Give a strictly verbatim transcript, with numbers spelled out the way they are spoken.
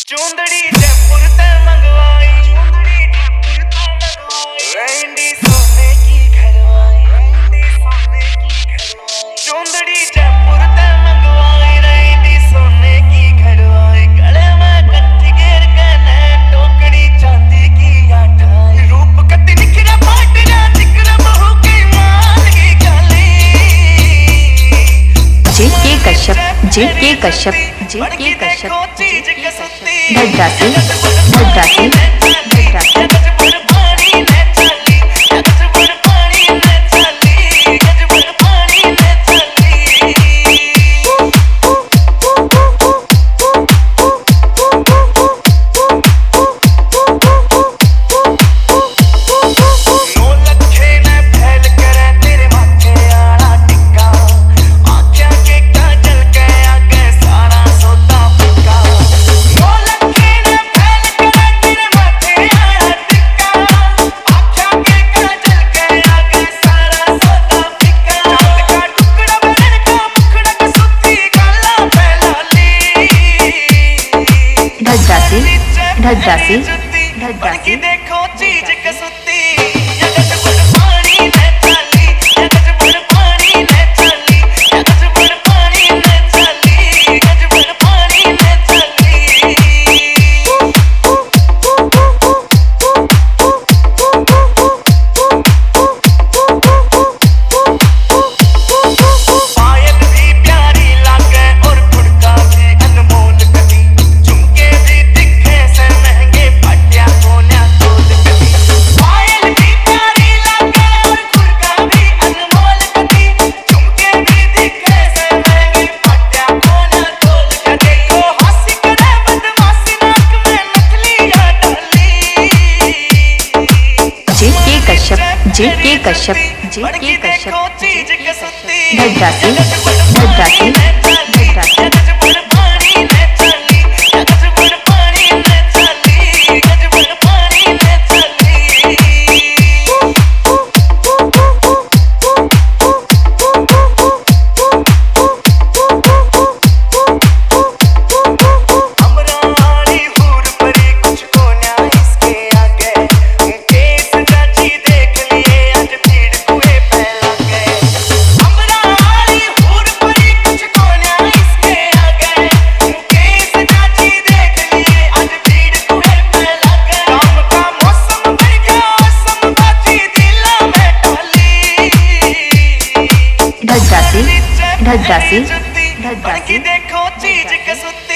चूंदड़ी जयपुर ते मंगवाई, चूंदड़ी जयपुर ते मंगवाई, रैंडी सोने की घरवाई, रैंडी सोने की घरवाई, चूंदड़ी जयपुर ते मंगवाई, रैंडी सोने की घरवाई, गले में कंठी घेर के ने टोकरी चांदी की आठाई, रूप कति निखरा पाटना जिक्र बहू की मान की गाली। जेके कश्यप जेके कश्यप जेके कश्यप ढड्डासी ढड्डासी ढड्डासी ढड्डासी ढड्डासी देखो चीज कसुती पानी ने चली, पानी ने चली, पानी ने चली, पानी ने चली। पायल भी प्यारी लागे और ठुमका भी अनमोल कदी, झुमके भी दिखे से महंगे पटिया सोना तोल कदी। पायल भी प्यारी लागे और ठुमका भी अनमोल कदी, झुमके भी दिखे से महंगे पटिया सोना तोल कदी। ओ हंसी करे बदमाशी नाक में नकलियां डाली। जेके कश्यप जेके कश्यप जेके कश्यप ढड्डासी ढड्डासी ढड्डासी ढड्डासी ढड्डासी ढड्डासी देखो चीज कसुती।